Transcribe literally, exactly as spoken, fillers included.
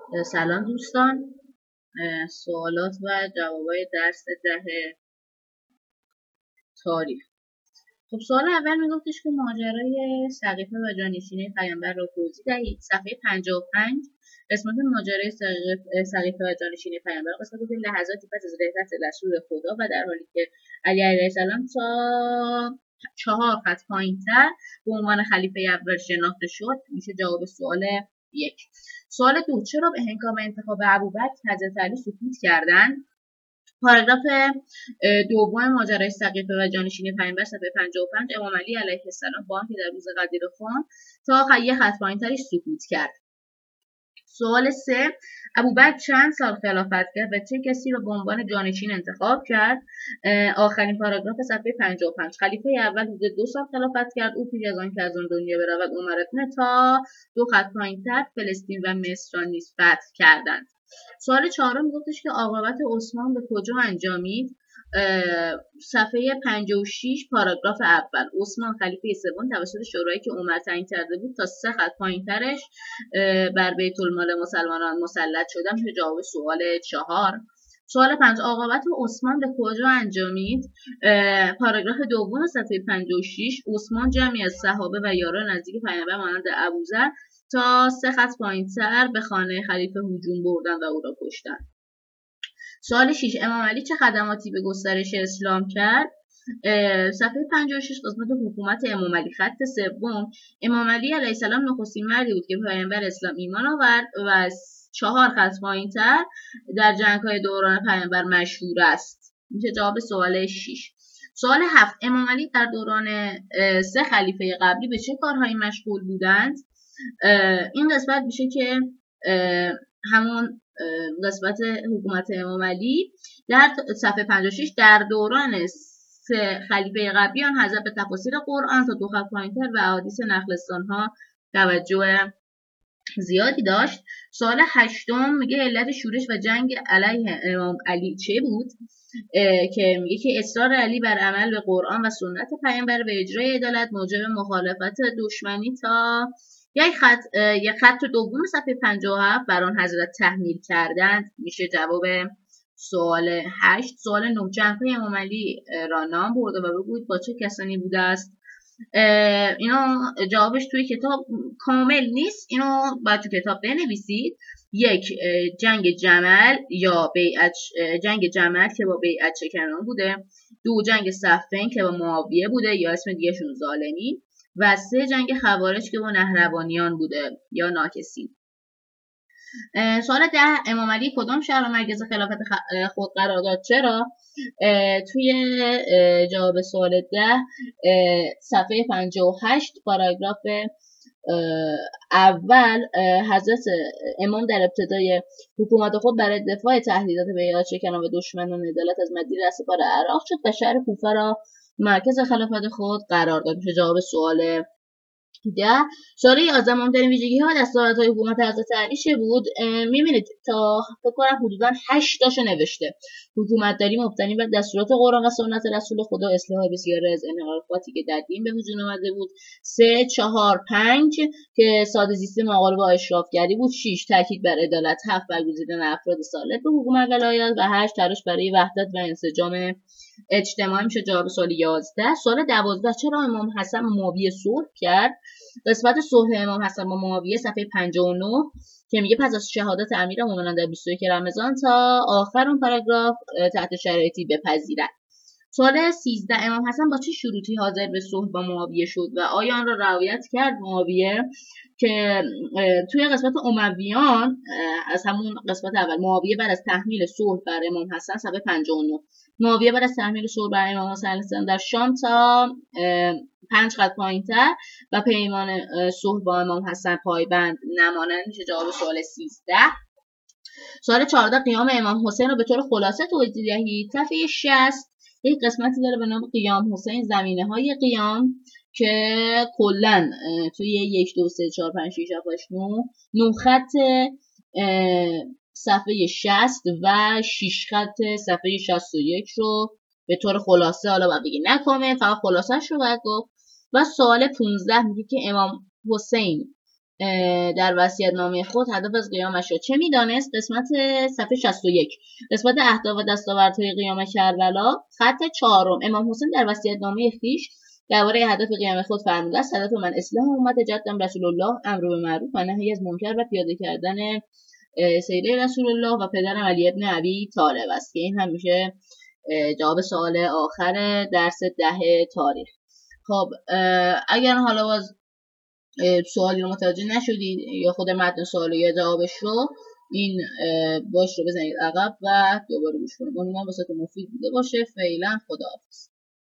سلام دوستان، سوالات و جوابای درس ده تاریخ. خب سوال اول میگفتش که ماجرای سقیفه و جانشینی پیامبر را توضیح دهید. صفحه پنجاه و پنج قسمت ماجرای سقیفه و جانشینی پیامبر قسمت که لحظاتی پس از رحلت رسول خدا و در حالی که علی علیه السلام تا چهار خط پایین‌تر به عنوان خلیفه اول شناخته شد. میشه جواب سوال یک. سوال دو، چرا به هنگام انتخاب ابوبکر حضرت علی سکوت کردند؟ پاراگراف دوم ماجرای سقیفه و جانشینی پیامبر صفحه پنجاه و پنج امام علی علیه السلام با آنکه در روز غدیر خان تا یه خط پایین‌ترش سکوت کرد. سوال سه، ابوبکر چند سال خلافت کرد و چه کسی را به عنوان جانشین انتخاب کرد؟ آخرین پاراگراف صفحه پنجاه و پنج خلیفه اول حدود دو سال خلافت کرد. او پیش از آنکه از آن دنیا برود عمر ابن تا دو خط پایین‌تر فلسطین و مصر را نیز فتح کردند. سوال چهارم گفتش که عاقبت عثمان به کجا انجامید؟ صفحه پنجاه و شش پاراگراف اول عثمان خلیفه سوم توسط شورایی که عمر تعیین کرده بود تا سه خط پایین‌ترش بر بیت المال مسلمانان مسلط شدن. میشه جواب سوال چهار. سوال پنج، عاقبت عثمان به کجا انجامید؟ پاراگراف دوم صفحه پنجاه و شش عثمان جمعی از صحابه و یاران نزدیک پیامبر مانند ابوذر تا سه خط پایین‌تر به خانه خلیفه هجوم بردن و او را کشتن. سوال شش، امام علی چه خدماتی به گسترش اسلام کرد؟ صفحه پنجاه و شش قسمت حکومت امام علی خط سوم امام علی علیه السلام نخستین مردی بود که پیامبر اسلام ایمان آورد و چهار خط پایین‌تر در جنگ‌های دوران پیامبر مشهور است. میشه جواب سوال شش. سوال هفت، امام علی در دوران سه خلیفه قبلی به چه کارهایی مشغول بودند؟ این قسمت میشه که همون قسمت حکومت امام علی در صفحه پنجاه و شش در دوران سه خلیفه قبلی آن حضرت به تفاسیر قرآن تا دو خط پایین‌تر و احادیث نخلستان ها توجه زیادی داشت. سوال هشتم میگه علت شورش و جنگ علیه امام علی چه بود؟ که میگه که اصرار علی بر عمل به قرآن و سنت پیامبر به اجرای عدالت موجب مخالفت دشمنی تا یک خط یک خط دوم صفحه پنجاه و هفت بر آن حضرت تحمیل کردند. میشه جواب سوال هشت. سوال نه، جنگ‌های امام علی را نام برده و بگویید با چه کسانی بوده است؟ اینو جوابش توی کتاب کامل نیست، اینو باید تو کتاب بنویسید. یک، جنگ جمل یا بیعت جنگ جمل که با بیعت شکنان بوده. دو، جنگ صفین که با معاویه بوده یا اسم دیگه شون ظالمی. و سه، جنگ خوارج که با نهروانیان بوده یا ناکسی. سوال ده، امام علی کدام شهر و مرکز خلافت خود قرار داد؟ چرا؟ توی جواب سوال ده صفحه پنجاه و هشت پاراگراف اول حضرت امام در ابتدای حکومت خود برای دفاع تهدیدات بیعت شکنان و دشمنان عدالت از مدینه سپار عراق شد و شهر کوفه را مرکز خلافت خود قرار داد. میشه جواب سوال ده. سوال یازده، مهمترین ویژگی ها و دستاورد های حکومت حضرت علی چه بود؟ میبینید تا فکر کنم حدودا هشت تاشو نوشته. حکومت داری مبتنی بر دستورات قرآن و سنت رسول خدا، اصلاح بسیاری از انحرافاتی که در دین به وجود آمده بود. سه، چهار، پنج که ساده زیستی مغالبه و اشرافگری بود. شش، تاکید بر عدالت. هفت، برگزیدن افراد صالح به حکومت ولایت. و هشت، تلاش برای وحدت و انسجام اجتماعی. میشه جواب سوال یازده. سوال دوازده، چرا امام حسن معاویه صلح کرد؟ قسمت صلح امام حسن با معاویه صفحه پنجاه و نه که میگه پس از شهادت امیرالمومنین در بیست و یک رمضان تا آخر اون پاراگراف تحت شرایطی بپذیرد. سوال سیزده، امام حسن با چه شروطی حاضر به صلح با معاویه شد و آیا آن را رعایت کرد معاویه؟ که توی قسمت امویان از همون قسمت اول معاویه بعد از تحمیل صلح بر امام حسن صفحه پنجاه و نه معاویه بعد از تحمیل صلح بر امام حسن در شام تا پنج خط پایین‌تر و پیمان صلح با امام حسن پایبند نمانند. میشه جواب سوال سیزده. سوال چهارده، قیام امام حسین رو به طور خلاصه توضیح دهید. صفحه شصت یک قسمتی داره به نام قیام حسین، زمینه های قیام که کلا توی یک دو سه چهار پنج شش هفت هشت نه نه خط صفحه شصت و شش خط صفحه شصت و یک رو به طور خلاصه، حالا باید بگی نه کامل، فقط خلاصه‌اش رو باید گفت. و سوال پانزده میگه که امام حسین در وصیت‌نامه خود هدف از قیامش را چه می‌دانست؟ قسمت صفحه شصت و یک، قسمت اهداف و دستاوردهای قیام کربلا، خط چهارم. امام حسین در وصیت‌نامه خویش درباره هدف قیام خود فرموده است: هدف من اصلاح امت جدم رسول الله، امر به معروف و نهی از منکر و پیاده کردن سیره رسول الله و پدرم علی ابن ابی طالب است، که این هم میشه جواب سوال آخر درس ده تاریخ. خب اگر حالا باز سوالی رو متوجه نشدید یا خود متن سوال یا جوابش رو، این باش رو بزنید عقب و دوباره گوش کنید. امیدوارم واسهتون مفید بوده باشه. فعلا خداحافظ.